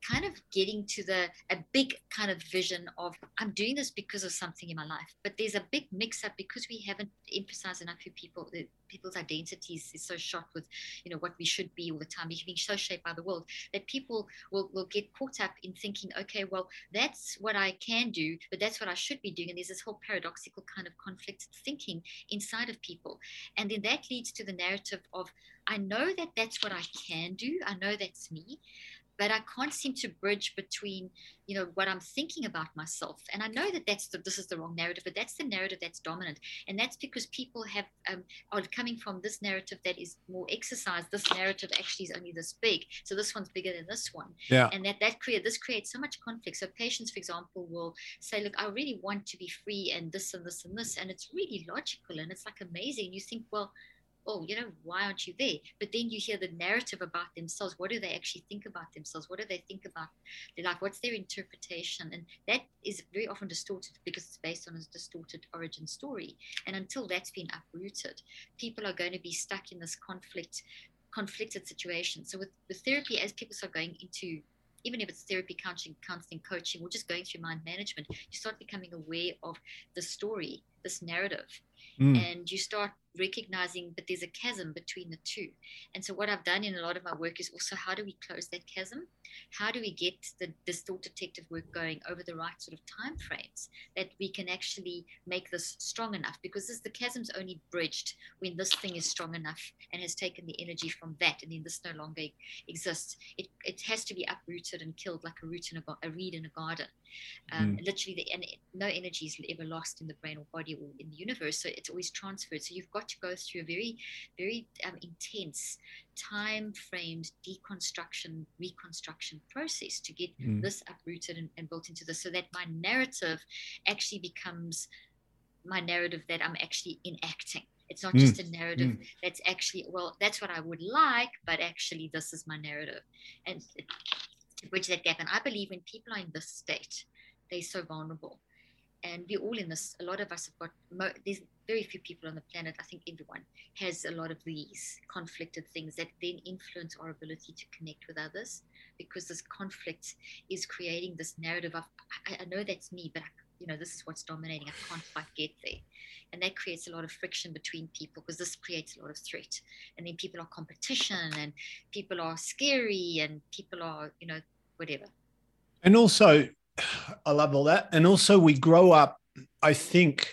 kind of getting to the a big kind of vision of I'm doing this because of something in my life. But there's a big mix up because we haven't emphasized enough for people that people's identities is so shot with, you know, what we should be all the time. We're being so shaped by the world that people will, will get caught up in thinking, okay, well, that's what I can do, but that's what I should be doing. And there's this whole paradoxical kind of conflicted thinking inside of people. And then that leads to the narrative of, I know that that's what I can do. I know that's me, but I can't seem to bridge between, you know, what I'm thinking about myself. And I know that that's the, this is the wrong narrative, but that's the narrative that's dominant. And that's because people have um, are coming from this narrative that is more exercised. This narrative actually is only this big. So this one's bigger than this one. Yeah. And that, that create, this creates so much conflict. So patients, for example, will say, look, I really want to be free and this and this and this. And it's really logical. And it's like amazing. You think, well, oh, you know, why aren't you there? But then you hear the narrative about themselves. What do they actually think about themselves? What do they think about their life? What's their interpretation? And that is very often distorted because it's based on a distorted origin story. And until that's been uprooted, people are going to be stuck in this conflict, conflicted situation. So with, with therapy, as people start going into, even if it's therapy, counseling, counseling, coaching, or just going through mind management, you start becoming aware of the story, this narrative. Mm. And you start recognizing that there's a chasm between the two. And so what I've done in a lot of my work is also, how do we close that chasm? How do we get the distort detective work going over the right sort of time frames that we can actually make this strong enough? Because this, the chasm's only bridged when this thing is strong enough and has taken the energy from that, and then this no longer exists. It, it has to be uprooted and killed like a root in a, a reed in a garden. Um, mm. Literally, the, and it, no energy is ever lost in the brain or body or in the universe. So it's always transferred. So you've got to go through a very, very um, intense time-framed deconstruction, reconstruction process to get mm. this uprooted and, and built into this, so that my narrative actually becomes my narrative that I'm actually enacting. It's not mm. just a narrative mm. that's actually, well, that's what I would like, but actually this is my narrative. And it, to bridge that gap. And I believe when people are in this state, they're so vulnerable. And we're all in this, a lot of us have got, mo- there's very few people on the planet, I think everyone has a lot of these conflicted things that then influence our ability to connect with others, because this conflict is creating this narrative of, I, I know that's me, but I, you know, this is what's dominating, I can't quite get there. And that creates a lot of friction between people, because this creates a lot of threat. And then people are competition, and people are scary, and people are, you know, whatever. And also, I love all that. And also we grow up, I think,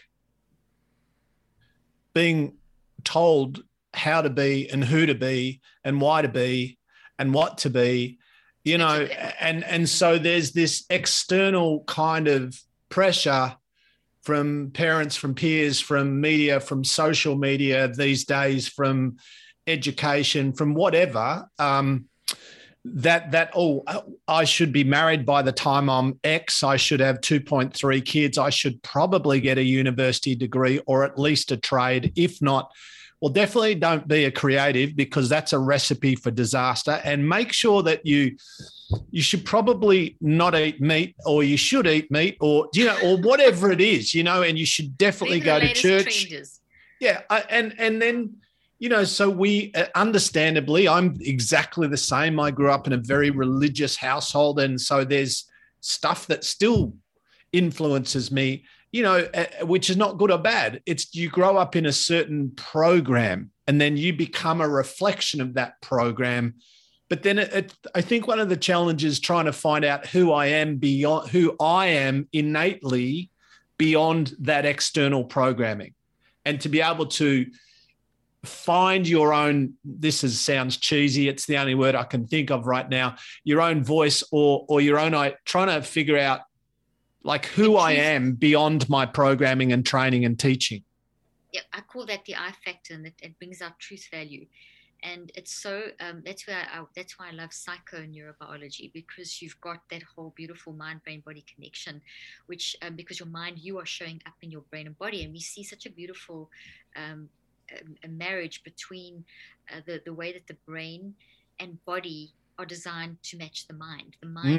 being told how to be and who to be and why to be and what to be, you know, and, and so there's this external kind of pressure from parents, from peers, from media, from social media these days, from education, from whatever, um, that, that, oh, I should be married by the time I'm X, I should have two point three kids, I should probably get a university degree or at least a trade. If not, well, definitely don't be a creative, because that's a recipe for disaster. And make sure that you, you should probably not eat meat, or you should eat meat, or, you know, or whatever it is, you know, and you should definitely go to church. Changes. Yeah. And, and then, you know, so we uh, understandably, I'm exactly the same. I grew up in a very religious household. And so there's stuff that still influences me, you know, uh, which is not good or bad. It's, you grow up in a certain program and then you become a reflection of that program. But then it, it, I think one of the challenges is trying to find out who I am beyond, who I am innately beyond that external programming, and to be able to find your own, this is, sounds cheesy, it's the only word I can think of right now, your own voice, or or your own, I trying to figure out like who I am beyond my programming and training and teaching. Yeah, I call that the I factor, and it, it brings out truth value. And it's so, um, that's where I, that's why I love psychoneurobiology, because you've got that whole beautiful mind, brain, body connection, which, um, because your mind, you are showing up in your brain and body. And we see such a beautiful um, a, a marriage between uh, the, the way that the brain and body are designed to match the mind. The mind mm.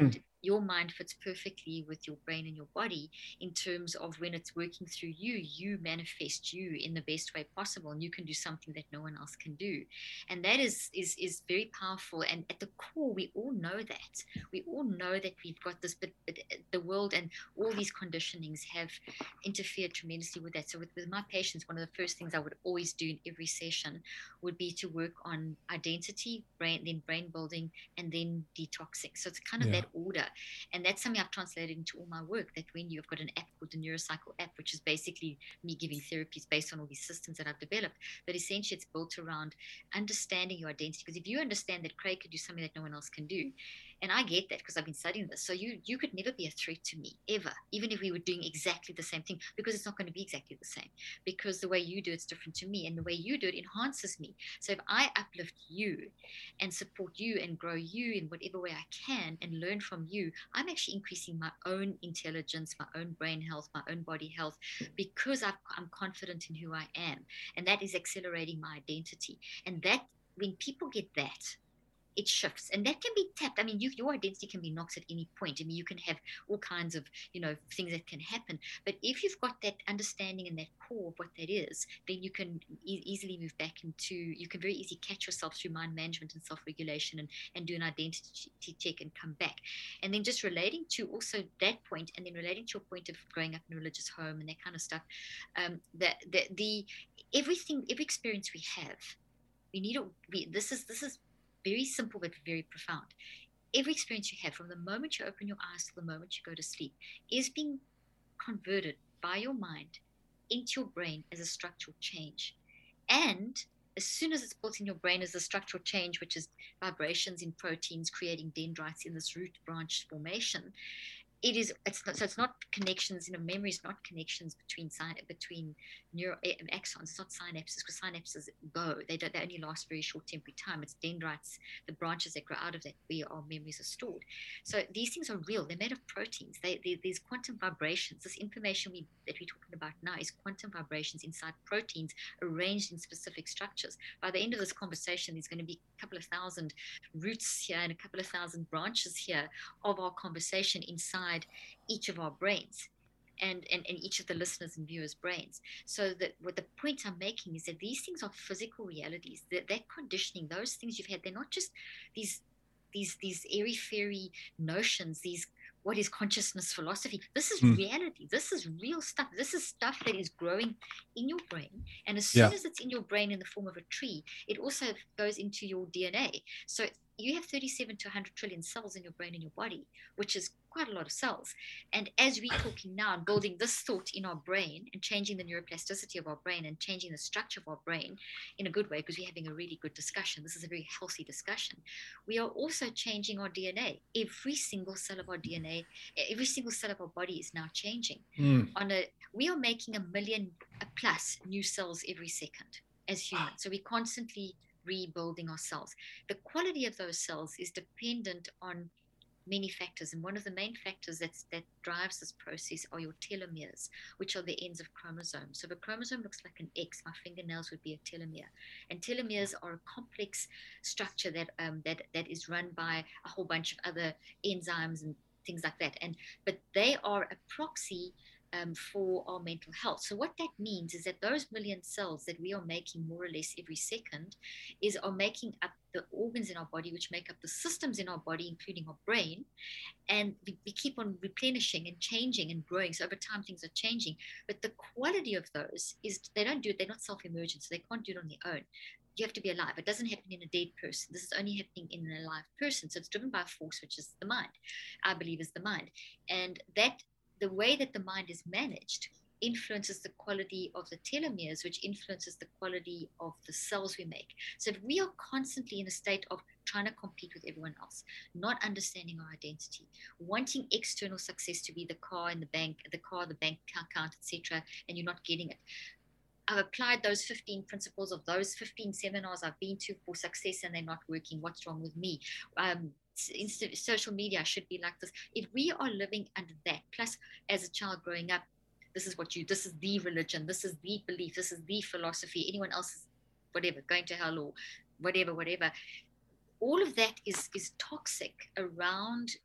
your mind fits perfectly with your brain and your body in terms of when it's working through you, you manifest you in the best way possible, and you can do something that no one else can do. And that is is is very powerful. And at the core, we all know that. We all know that we've got this, but, but the world and all these conditionings have interfered tremendously with that. So with, with my patients, one of the first things I would always do in every session would be to work on identity, brain, then brain building, and then detoxing. So it's kind of yeah. that order. And that's something I've translated into all my work, that when you've got an app called the Neurocycle app, which is basically me giving therapies based on all these systems that I've developed, but essentially it's built around understanding your identity. Because if you understand that Craig could do something that no one else can do, and I get that because I've been studying this, so you you could never be a threat to me, ever, even if we were doing exactly the same thing, because it's not going to be exactly the same, because the way you do it's different to me, and the way you do it enhances me. So if I uplift you and support you and grow you in whatever way I can and learn from you, I'm actually increasing my own intelligence, my own brain health, my own body health, because I've, I'm confident in who I am, and that is accelerating my identity. And that, when people get that, it shifts, and that can be tapped. I mean, you, your identity can be knocked at any point. I mean, you can have all kinds of, you know, things that can happen. But if you've got that understanding and that core of what that is, then you can e- easily move back into, you can very easily catch yourself through mind management and self-regulation, and, and do an identity check and come back. And then just relating to also that point, and then relating to your point of growing up in a religious home and that kind of stuff, um, that the, the everything, every experience we have, we need to, we, this is, this is, very simple but very profound. Every experience you have, from the moment you open your eyes to the moment you go to sleep, is being converted by your mind into your brain as a structural change. And as soon as it's built in your brain as a structural change, which is vibrations in proteins creating dendrites in this root branch formation, it is, it's not, so it's not connections, you know, memory is not connections between between neuro axons. It's not synapses, because synapses go. They don't. They only last very short temporary time. It's dendrites, the branches that grow out of that, where our memories are stored. So these things are real. They're made of proteins. They, they there's quantum vibrations. This information we that we're talking about now is quantum vibrations inside proteins arranged in specific structures. By the end of this conversation, there's going to be a couple of thousand roots here and a couple of thousand branches here of our conversation inside each of our brains, and, and and each of the listeners and viewers' brains. So that what the point I'm making is that these things are physical realities. That that conditioning, those things you've had, they're not just these these these airy fairy notions, these what is consciousness philosophy. This is mm. reality. This is real stuff. This is stuff that is growing in your brain. And as soon yeah. as it's in your brain in the form of a tree, it also goes into your D N A. So you have thirty-seven to one hundred trillion cells in your brain and your body, which is quite a lot of cells. And as we're talking now and building this thought in our brain and changing the neuroplasticity of our brain and changing the structure of our brain in a good way, because we're having a really good discussion. This is a very healthy discussion. We are also changing our D N A. Every single cell of our D N A, every single cell of our body is now changing. Mm. On a, we are making a million plus new cells every second as humans. So we're constantly rebuilding our cells. The quality of those cells is dependent on many factors, and one of the main factors that's, that drives this process are your telomeres, which are the ends of chromosomes. So if a chromosome looks like an X, my fingernails would be a telomere, and telomeres are a complex structure that um, that that is run by a whole bunch of other enzymes and things like that. And but they are a proxy Um, for our mental health. So what that means is that those million cells that we are making more or less every second is are making up the organs in our body, which make up the systems in our body, including our brain. And we, we keep on replenishing and changing and growing. So over time, things are changing. But the quality of those is they don't do it. They're not self-emergent, so they can't do it on their own. You have to be alive. It doesn't happen in a dead person. This is only happening in an alive person. So it's driven by a force, which is the mind, I believe is the mind. And that the way that the mind is managed influences the quality of the telomeres, which influences the quality of the cells we make. So if we are constantly in a state of trying to compete with everyone else, not understanding our identity, wanting external success to be the car in the bank, the car, the bank account, et cetera, and you're not getting it. I've applied those fifteen principles of those fifteen seminars I've been to for success, and they're not working. What's wrong with me? Um, Insta- social media should be like this. If we are living under that, plus as a child growing up, this is what you, this is the religion, this is the belief, this is the philosophy, anyone else is whatever, going to hell or whatever, whatever. All of that is, is toxic around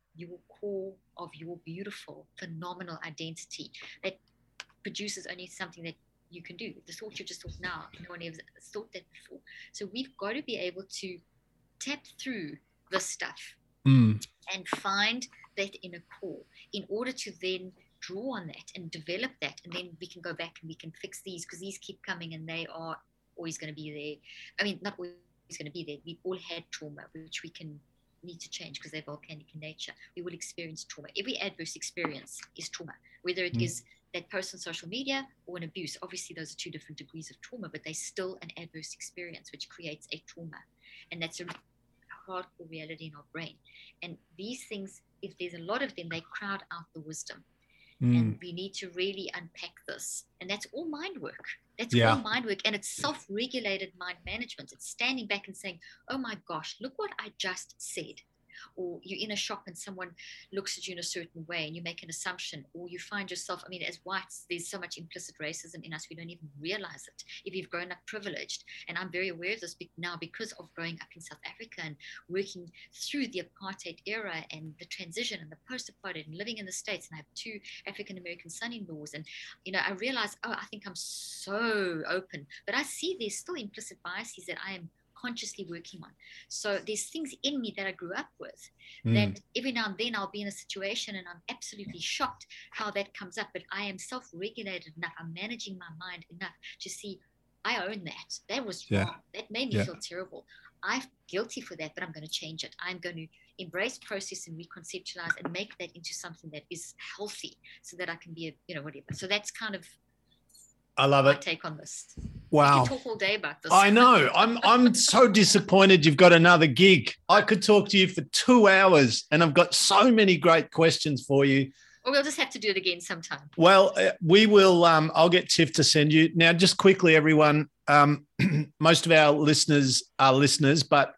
your core of your beautiful, phenomenal identity that produces only something that you can do. The thought you just thought now, no one ever thought that before. So we've got to be able to tap through this stuff Mm. and find that inner core in order to then draw on that and develop that. And then we can go back and we can fix these, because these keep coming and they are always going to be there. I mean, not always going to be there. We've all had trauma, which we can need to change because they're volcanic in nature. We will experience trauma. Every adverse experience is trauma, whether it mm. is that post on social media or an abuse. Obviously, those are two different degrees of trauma, but they're still an adverse experience, which creates a trauma. And that's a hardcore reality in our brain. And these things, if there's a lot of them, they crowd out the wisdom. Mm. And we need to really unpack this. And that's all mind work. That's yeah. all mind work. And it's self-regulated mind management. It's standing back and saying, oh my gosh, look what I just said. Or you're in a shop and someone looks at you in a certain way and you make an assumption, or you find yourself, I mean, as whites, there's so much implicit racism in us, we don't even realize it. If you've grown up privileged, and I'm very aware of this now because of growing up in South Africa and working through the apartheid era and the transition and the post-apartheid and living in the States, and I have two African-American son-in-laws, and, you know, I realize, oh, I think I'm so open, but I see there's still implicit biases that I am consciously working on. So there's things in me that I grew up with mm. that every now and then I'll be in a situation and I'm absolutely shocked how that comes up, but I am self-regulated enough, I'm managing my mind enough to see I own that. That was yeah. wrong. That made me yeah. feel terrible. I'm guilty for that, but I'm going to change it. I'm going to embrace, process, and reconceptualize and make that into something that is healthy so that I can be a, you know, whatever. So that's kind of I love my it. take on this. Wow. We could talk all day about this. I know. I'm I'm so disappointed you've got another gig. I could talk to you for two hours and I've got so many great questions for you. Or we'll just have to do it again sometime. Well, uh, we will. Um, I'll get Tiff to send you. Now, just quickly, everyone, um, most of our listeners are listeners, but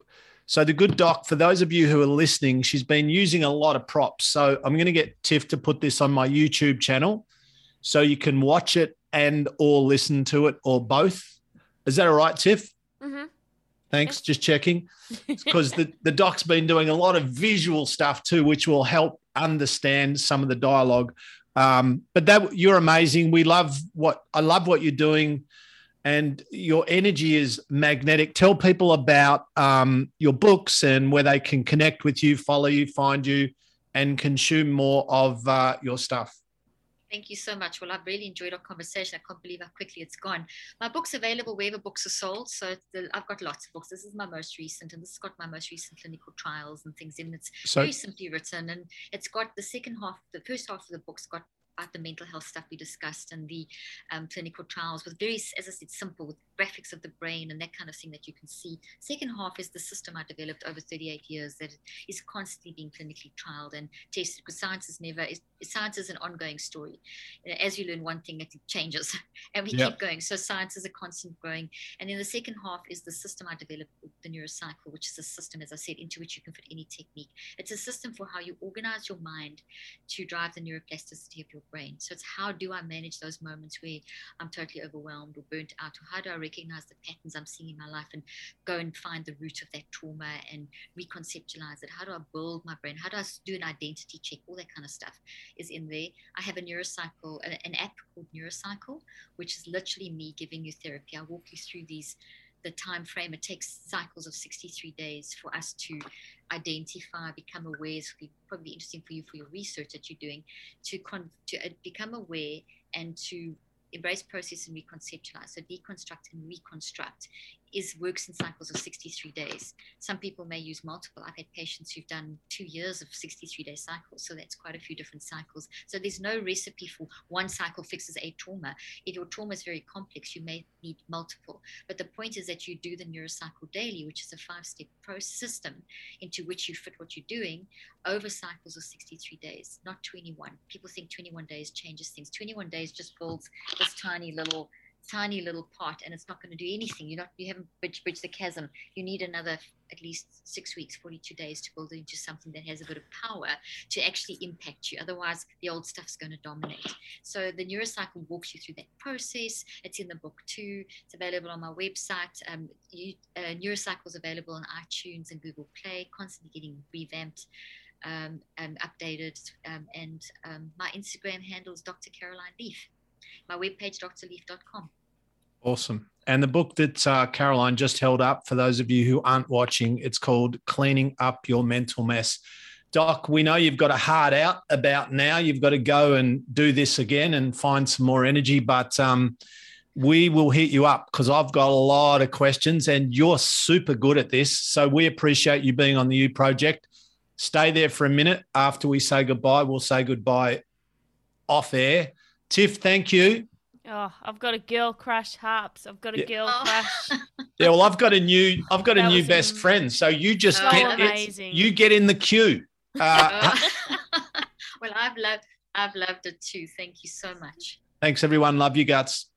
so the good doc, for those of you who are listening, she's been using a lot of props. So I'm going to get Tiff to put this on my YouTube channel so you can watch it and or listen to it or both. Is that all right, Tiff? Mm-hmm. Thanks. Yes. Just checking. Because the, the doc's been doing a lot of visual stuff too, which will help understand some of the dialogue. Um, but that you're amazing. We love what I love what you're doing, and your energy is magnetic. Tell people about um, your books and where they can connect with you, follow you, find you, and consume more of uh, your stuff. Thank you so much. Well, I've really enjoyed our conversation. I can't believe how quickly it's gone. My book's available wherever books are sold. So the, I've got lots of books. This is my most recent, and this has got my most recent clinical trials and things in it. It's so, very simply written, and it's got the second half, the first half of the book's got about the mental health stuff we discussed and the um, clinical trials with very, as I said, simple, with graphics of the brain and that kind of thing that you can see. Second half is the system I developed over thirty-eight years that is constantly being clinically trialed and tested, because science is never, is, science is an ongoing story. You know, as you learn one thing, it changes and we yep. keep going. So science is a constant growing. And then the second half is the system I developed, the neurocycle, which is a system, as I said, into which you can fit any technique. It's a system for how you organize your mind to drive the neuroplasticity of your brain. So it's how do I manage those moments where I'm totally overwhelmed or burnt out, or how do I recognize the patterns I'm seeing in my life and go and find the root of that trauma and reconceptualize it? How do I build my brain? How do I do an identity check? All that kind of stuff is in there. I have a neurocycle, an app called Neurocycle, which is literally me giving you therapy. I walk you through these the time frame. It takes cycles of sixty-three days for us to identify, become aware. So it'll probably be interesting for you for your research that you're doing to con- to uh, become aware and to embrace, process, and reconceptualize. So deconstruct and reconstruct is works in cycles of sixty-three days. Some people may use multiple. I've had patients who've done two years of sixty-three day cycles. So that's quite a few different cycles. So there's no recipe for one cycle fixes a trauma. If your trauma is very complex, you may need multiple. But the point is that you do the neurocycle daily, which is a five-step pro system into which you fit what you're doing over cycles of sixty-three days, not twenty-one. People think twenty-one days changes things. twenty-one days just builds this tiny little tiny little part, and it's not going to do anything. You're not, you haven't bridged, bridged the chasm. You need another at least six weeks, forty-two days to build it into something that has a bit of power to actually impact you. Otherwise, the old stuff's going to dominate. So the neurocycle walks you through that process. It's in the book too. It's available on my website. Um, you, uh, Neurocycle is available on iTunes and Google Play, constantly getting revamped. um, um, updated. Um, and um, my Instagram handle is Doctor Caroline Leaf. My webpage, d r leaf dot com. Awesome. And the book that uh, Caroline just held up, for those of you who aren't watching, it's called Cleaning Up Your Mental Mess. Doc, we know you've got a heart out about now. You've got to go and do this again and find some more energy, but um, we will hit you up because I've got a lot of questions and you're super good at this. So we appreciate you being on the U Project. Stay there for a minute. After we say goodbye, we'll say goodbye off air. Tiff, thank you. Oh, I've got a girl crush, Harps. I've got a Yeah. girl Oh. crush. Yeah, well, I've got a new, I've got a That new was best am- friend. So you just So get, amazing. you get in the queue. Uh, Well, I've loved, I've loved it too. Thank you so much. thanks, everyone. Love you guts.